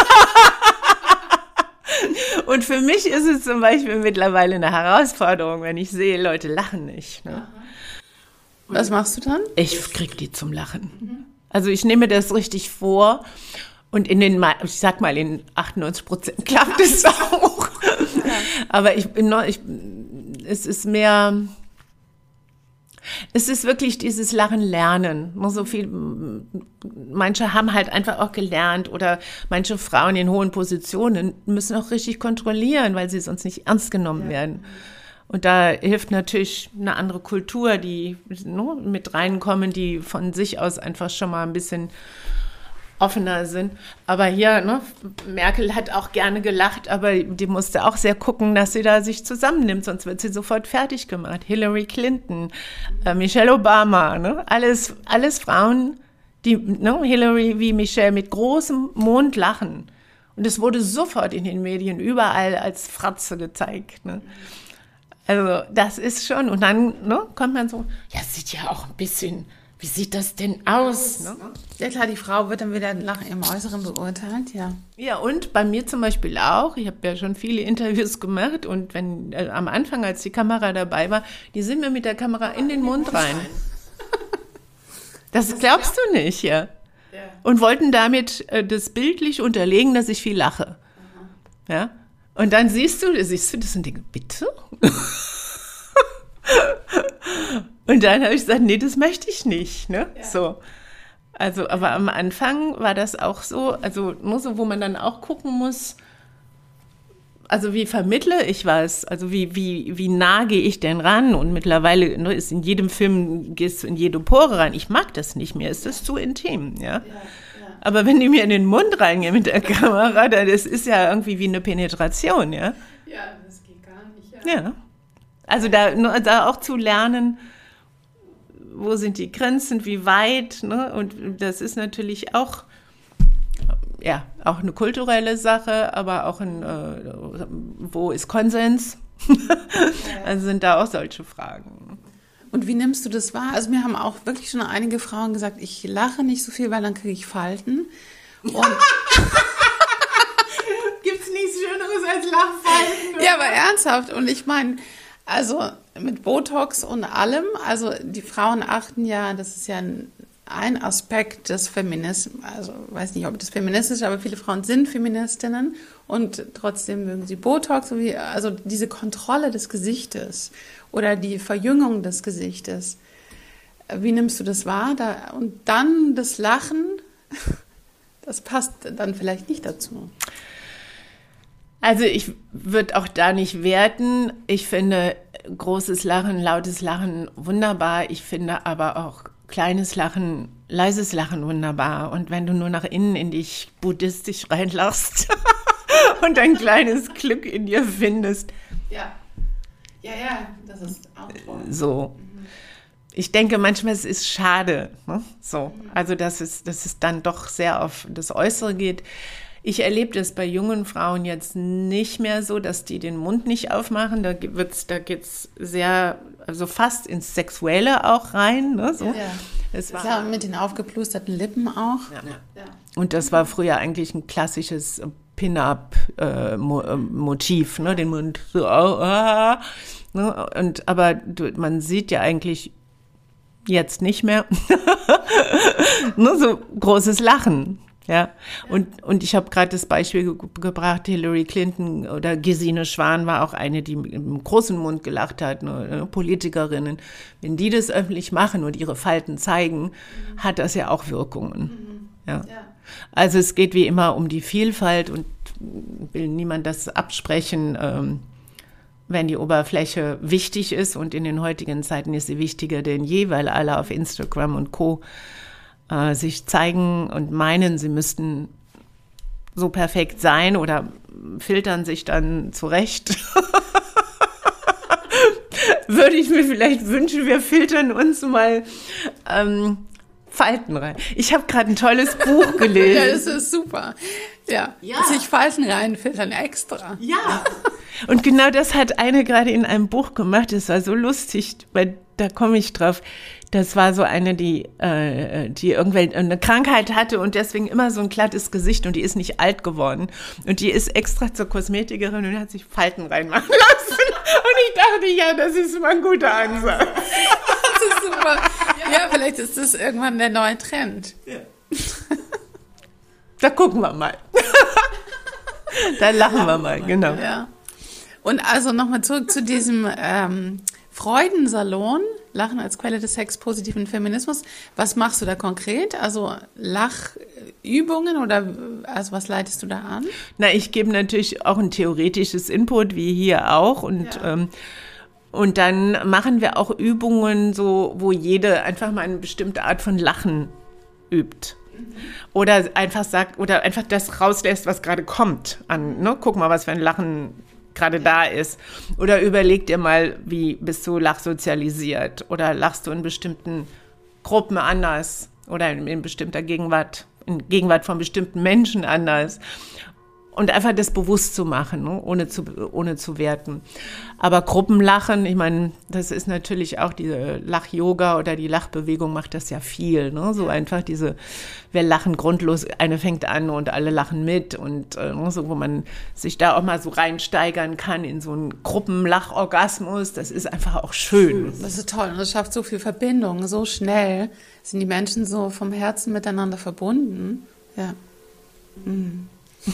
Und für mich ist es zum Beispiel mittlerweile eine Herausforderung, wenn ich sehe, Leute lachen nicht. Ne?
Was machst du dann?
Ich krieg die zum Lachen. Also ich nehme das richtig vor und in 98% klappt es auch. Aber es ist mehr... Es ist wirklich dieses Lachen lernen. So viel, manche haben halt einfach auch gelernt oder manche Frauen in hohen Positionen müssen auch richtig kontrollieren, weil sie sonst nicht ernst genommen werden. Und da hilft natürlich eine andere Kultur, die mit reinkommen, die von sich aus einfach schon mal ein bisschen offener sind. Aber hier, Merkel hat auch gerne gelacht, aber die musste auch sehr gucken, dass sie da sich zusammennimmt, sonst wird sie sofort fertig gemacht. Hillary Clinton, Michelle Obama, alles Frauen, die Hillary wie Michelle mit großem Mund lachen. Und es wurde sofort in den Medien überall als Fratze gezeigt. Ne? Also das ist schon, und dann kommt man so, ja, sieht ja auch ein bisschen... Wie sieht das denn aus? Ne?
Ja klar, die Frau wird dann wieder nach ihrem Äußeren beurteilt, ja.
Ja, und bei mir zum Beispiel auch. Ich habe ja schon viele Interviews gemacht und wenn am Anfang, als die Kamera dabei war, die sind mir mit der Kamera in den Mund rein. Das glaubst du nicht, ja. Und wollten damit das bildlich unterlegen, dass ich viel lache. Ja. Und dann siehst du das und denkst, bitte? Und dann habe ich gesagt, nee, das möchte ich nicht, ne? Ja. So. Also, aber am Anfang war das auch so, also nur so, wo man dann auch gucken muss, also wie vermittle ich was? Also wie nah gehe ich denn ran? Und mittlerweile ist in jedem Film, gehst du in jede Pore rein. Ich mag das nicht mehr, ist das zu intim, ja? Aber wenn die mir in den Mund reingehen mit der Kamera, dann das ist ja irgendwie wie eine Penetration, ja?
Ja, das geht gar nicht,
ja. Also da auch zu lernen, wo sind die Grenzen, wie weit, ne? Und das ist natürlich auch eine kulturelle Sache, aber auch wo ist Konsens? Also sind da auch solche Fragen.
Und wie nimmst du das wahr? Also mir haben auch wirklich schon einige Frauen gesagt, ich lache nicht so viel, weil dann kriege ich Falten. Und
gibt's nichts Schöneres als Lachfalten?
Ja, aber ernsthaft. Und ich meine, also mit Botox und allem, also die Frauen achten ja, das ist ja ein Aspekt des Feminismus, also weiß nicht, ob das feministisch ist, aber viele Frauen sind Feministinnen und trotzdem mögen sie Botox, also diese Kontrolle des Gesichtes oder die Verjüngung des Gesichtes. Wie nimmst du das wahr? Und dann das Lachen, das passt dann vielleicht nicht dazu.
Also ich würde auch da nicht werten. Ich finde großes Lachen, lautes Lachen wunderbar. Ich finde aber auch kleines Lachen, leises Lachen wunderbar. Und wenn du nur nach innen in dich buddhistisch reinlachst und ein kleines Glück in dir findest.
Ja, das ist auch toll.
So. Ich denke manchmal, es ist schade, ne? So. Also, dass es dann doch sehr auf das Äußere geht. Ich erlebe das bei jungen Frauen jetzt nicht mehr so, dass die den Mund nicht aufmachen. Da geht's sehr, also fast ins Sexuelle auch rein. Ne? So.
Ja. Es war klar, mit den aufgeplusterten Lippen auch.
Ja. Und das war früher eigentlich ein klassisches Pin-Up-Motiv, ne? Den Mund so, ne? Aber man sieht ja eigentlich jetzt nicht mehr nur so großes Lachen. Ja, und ich habe gerade das Beispiel gebracht, Hillary Clinton oder Gesine Schwan war auch eine, die mit einem großen Mund gelacht hat, ne, Politikerinnen. Wenn die das öffentlich machen und ihre Falten zeigen, hat das ja auch Wirkungen. Ja. Also es geht wie immer um die Vielfalt und will niemand das absprechen, wenn die Oberfläche wichtig ist, und in den heutigen Zeiten ist sie wichtiger denn je, weil alle auf Instagram und Co. Sich zeigen und meinen, sie müssten so perfekt sein oder filtern sich dann zurecht. Würde ich mir vielleicht wünschen, wir filtern uns mal Falten rein. Ich habe gerade ein tolles Buch gelesen.
Ja, das ist super. Ja. Sich Falten reinfiltern extra.
Ja. Und genau das hat eine gerade in einem Buch gemacht. Das war so lustig, weil da komme ich drauf. Das war so eine, die eine Krankheit hatte und deswegen immer so ein glattes Gesicht, und die ist nicht alt geworden. Und die ist extra zur Kosmetikerin und hat sich Falten reinmachen lassen. Und ich dachte, ja, das ist mal ein guter Ansatz.
Das ist super. Ja, vielleicht ist das irgendwann der neue Trend.
Ja. Da gucken wir mal. Da lachen wir mal, genau.
Ja. Und also nochmal zurück zu diesem Freudensalon, Lachen als Quelle des sexpositiven Feminismus. Was machst du da konkret? Also Lachübungen oder also was leitest du da an?
Na, ich gebe natürlich auch ein theoretisches Input, wie hier auch. Und dann machen wir auch Übungen, so, wo jede einfach mal eine bestimmte Art von Lachen übt. Oder einfach sagt, oder einfach das rauslässt, was gerade kommt. Guck mal, was für ein Lachen gerade da ist. Oder überleg dir mal, wie bist du lachsozialisiert? Oder lachst du in bestimmten Gruppen anders? Oder in bestimmter Gegenwart, in Gegenwart von bestimmten Menschen anders? Und einfach das bewusst zu machen, ne? ohne zu werten. Aber Gruppenlachen, ich meine, das ist natürlich auch diese Lach-Yoga oder die Lachbewegung macht das ja viel. Ne? So einfach wir lachen grundlos, eine fängt an und alle lachen mit. Und so, wo man sich da auch mal so reinsteigern kann in so einen Gruppenlachorgasmus, das ist einfach auch schön.
Das ist toll und das schafft so viel Verbindung. So schnell sind die Menschen so vom Herzen miteinander verbunden. Ja. Mhm.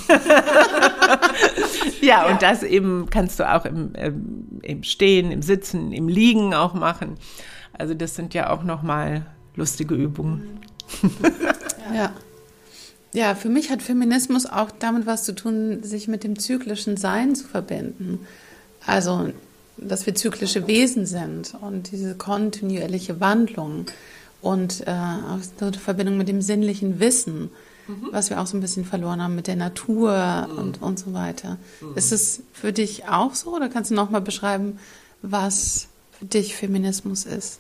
Ja, und das eben kannst du auch im Stehen, im Sitzen, im Liegen auch machen. Also das sind ja auch nochmal lustige Übungen.
Ja. Ja, für mich hat Feminismus auch damit was zu tun, sich mit dem zyklischen Sein zu verbinden. Also, dass wir zyklische Wesen sind und diese kontinuierliche Wandlung und auch so eine Verbindung mit dem sinnlichen Wissen, was wir auch so ein bisschen verloren haben mit der Natur und so weiter. Ist es für dich auch so oder kannst du nochmal beschreiben, was für dich Feminismus ist?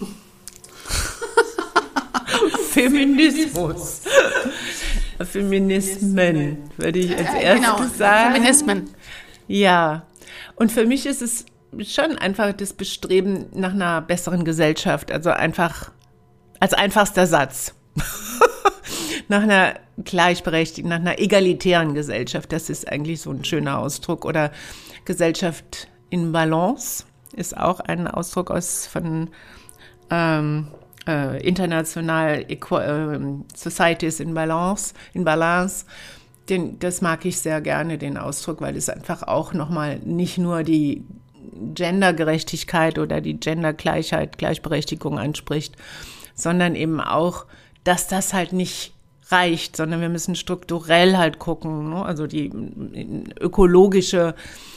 Feminismus. Feminismen, würde ich als erstes sagen.
Feminismen.
Ja, und für mich ist es schon einfach das Bestreben nach einer besseren Gesellschaft, also einfach als einfachster Satz. Nach einer gleichberechtigten, nach einer egalitären Gesellschaft, das ist eigentlich so ein schöner Ausdruck. Oder Gesellschaft in Balance ist auch ein Ausdruck von international Societies in Balance. Das mag ich sehr gerne, den Ausdruck, weil es einfach auch nochmal nicht nur die Gendergerechtigkeit oder die Gendergleichheit, Gleichberechtigung anspricht, sondern eben auch, dass das halt nicht reicht, sondern wir müssen strukturell halt gucken, ne? Also die ökologische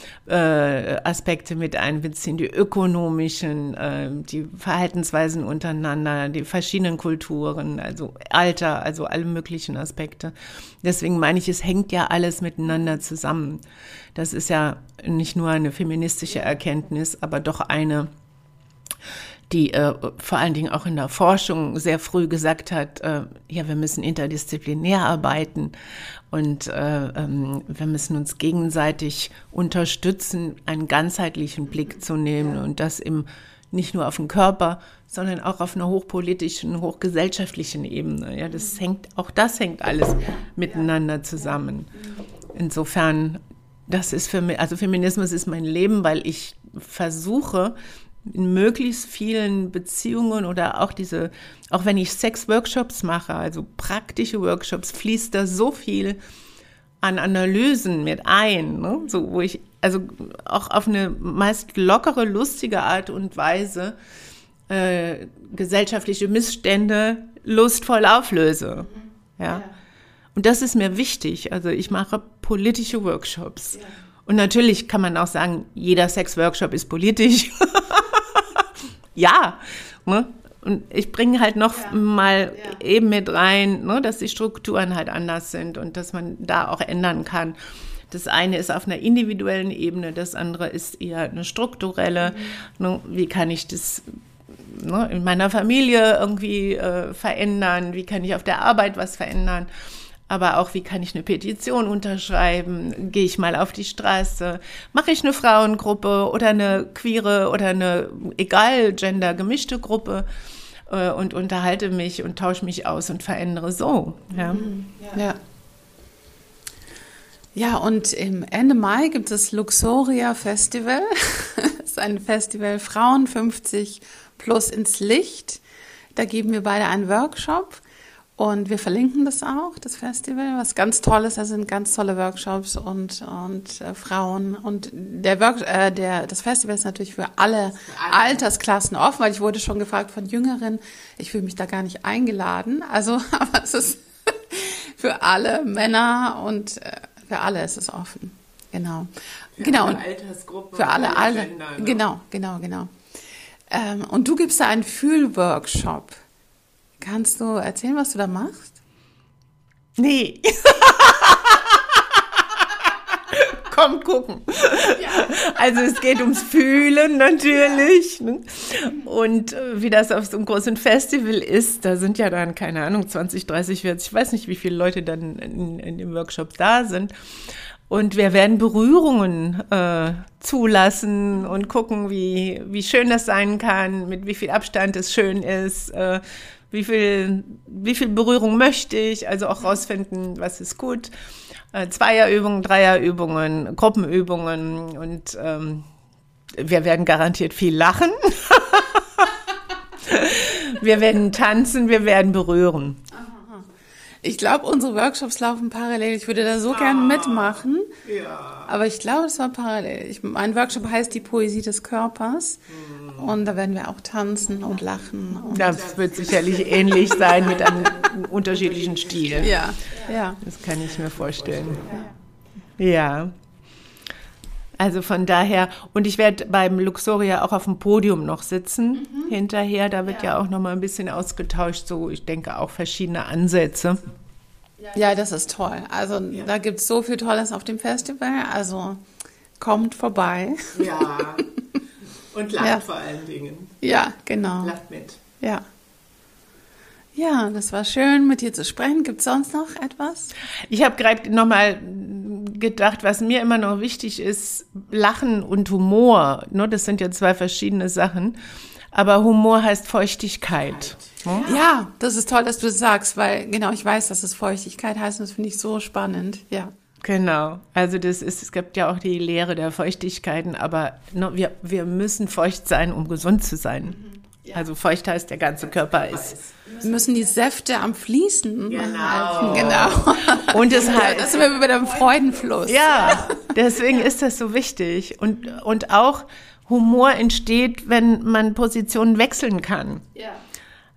Aspekte mit einbeziehen, die ökonomischen, die Verhaltensweisen untereinander, die verschiedenen Kulturen, also Alter, also alle möglichen Aspekte. Deswegen meine ich, es hängt ja alles miteinander zusammen. Das ist ja nicht nur eine feministische Erkenntnis, aber doch eine, die vor allen Dingen auch in der Forschung sehr früh gesagt hat, ja, wir müssen interdisziplinär arbeiten und wir müssen uns gegenseitig unterstützen, einen ganzheitlichen Blick zu nehmen und das eben nicht nur auf den Körper, sondern auch auf einer hochpolitischen, hochgesellschaftlichen Ebene. Ja, das hängt alles miteinander zusammen. Insofern, das ist für mich, also Feminismus ist mein Leben, weil ich versuche, in möglichst vielen Beziehungen oder auch auch wenn ich Sex-Workshops mache, also praktische Workshops, fließt da so viel an Analysen mit ein, ne? So, wo ich also auch auf eine meist lockere, lustige Art und Weise gesellschaftliche Missstände lustvoll auflöse. Ja. Und das ist mir wichtig. Also ich mache politische Workshops. Ja. Und natürlich kann man auch sagen, jeder Sex-Workshop ist politisch. Ja, ne? Und ich bringe halt noch mal eben mit rein, ne, dass die Strukturen halt anders sind und dass man da auch ändern kann. Das eine ist auf einer individuellen Ebene, das andere ist eher eine strukturelle. Ne, wie kann ich das in meiner Familie irgendwie verändern? Wie kann ich auf der Arbeit was verändern? Aber auch, wie kann ich eine Petition unterschreiben? Gehe ich mal auf die Straße? Mache ich eine Frauengruppe oder eine queere oder eine, egal, gendergemischte Gruppe und unterhalte mich und tausche mich aus und verändere so. Ja.
Ja, und im Ende Mai gibt es Luxoria Festival. Das ist ein Festival Frauen 50 plus ins Licht. Da geben wir beide einen Workshop. Und wir verlinken das auch, das Festival, was ganz toll ist. Da sind ganz tolle Workshops und Frauen. Und das Festival ist natürlich für alle Altersklassen offen, weil ich wurde schon gefragt von Jüngeren, ich fühle mich da gar nicht eingeladen. Also, aber es ist für alle Männer und für alle ist es offen. Genau.
Für alle Altersgruppen.
Für alle Alter. Genau. Und du gibst da einen Fühlworkshop. Kannst du erzählen, was du da machst?
Nee. Komm, gucken. Ja. Also es geht ums Fühlen natürlich. Ja. Ne? Und wie das auf so einem großen Festival ist, da sind ja dann, keine Ahnung, 20, 30, 40, ich weiß nicht, wie viele Leute dann in dem Workshop da sind. Und wir werden Berührungen zulassen und gucken, wie schön das sein kann, mit wie viel Abstand es schön ist, wie viel Berührung möchte ich, also auch rausfinden, was ist gut. Zweierübungen, Dreierübungen, Gruppenübungen und wir werden garantiert viel lachen. Wir werden tanzen, wir werden berühren.
Ich glaube, unsere Workshops laufen parallel. Ich würde da so gern mitmachen. Ja. Aber ich glaube, es war parallel. Mein Workshop heißt die Poesie des Körpers. Und da werden wir auch tanzen und lachen. Und
das wird sicherlich ähnlich sein mit einem unterschiedlichen Stil.
Ja.
Das kann ich mir vorstellen. Ja. Also von daher, und ich werde beim Luxoria auch auf dem Podium noch sitzen hinterher. Da wird ja auch noch mal ein bisschen ausgetauscht, so ich denke auch verschiedene Ansätze.
Ja, das ist toll. Also da gibt es so viel Tolles auf dem Festival. Also kommt vorbei.
Ja, und lacht vor allen Dingen.
Ja, genau.
Lacht mit.
Ja. Ja, das war schön, mit dir zu sprechen. Gibt es sonst noch etwas?
Ich habe gerade noch mal gedacht, was mir immer noch wichtig ist, Lachen und Humor. Ne, das sind ja zwei verschiedene Sachen. Aber Humor heißt Feuchtigkeit.
Ja, das ist toll, dass du das sagst, weil genau, ich weiß, dass es Feuchtigkeit heißt und das finde ich so spannend. Ja.
Genau, also es gibt ja auch die Lehre der Feuchtigkeiten, aber wir müssen feucht sein, um gesund zu sein. Ja. Also feucht heißt, der ganze Körper ist.
Wir müssen die Säfte am Fließen halten.
Genau. Und es heißt,
das sind wir bei dem Freudenfluss.
Ja, deswegen ist das so wichtig. Und auch Humor entsteht, wenn man Positionen wechseln kann. Ja.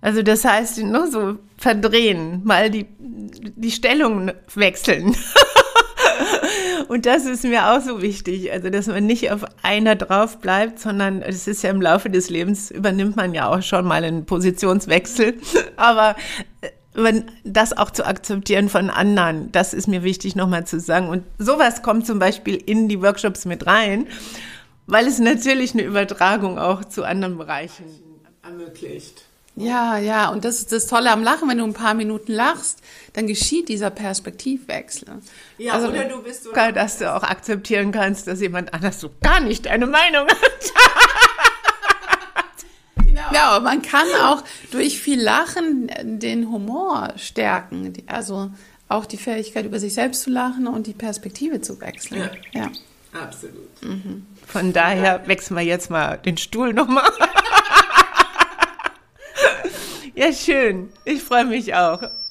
Also das heißt, nur so verdrehen, mal die Stellung wechseln. Und das ist mir auch so wichtig, also dass man nicht auf einer drauf bleibt, sondern es ist ja im Laufe des Lebens, übernimmt man ja auch schon mal einen Positionswechsel, aber das auch zu akzeptieren von anderen, das ist mir wichtig nochmal zu sagen. Und sowas kommt zum Beispiel in die Workshops mit rein, weil es natürlich eine Übertragung auch zu anderen Bereichen ermöglicht.
Ja, und das ist das Tolle am Lachen, wenn du ein paar Minuten lachst, dann geschieht dieser Perspektivwechsel.
Ja, also, oder du bist sogar, dass du auch akzeptieren kannst, dass jemand anders so gar nicht deine Meinung hat.
Ja, man kann auch durch viel Lachen den Humor stärken, also auch die Fähigkeit, über sich selbst zu lachen und die Perspektive zu wechseln. Ja.
Absolut. Von daher wechseln wir jetzt mal den Stuhl nochmal. Ja, schön. Ich freue mich auch.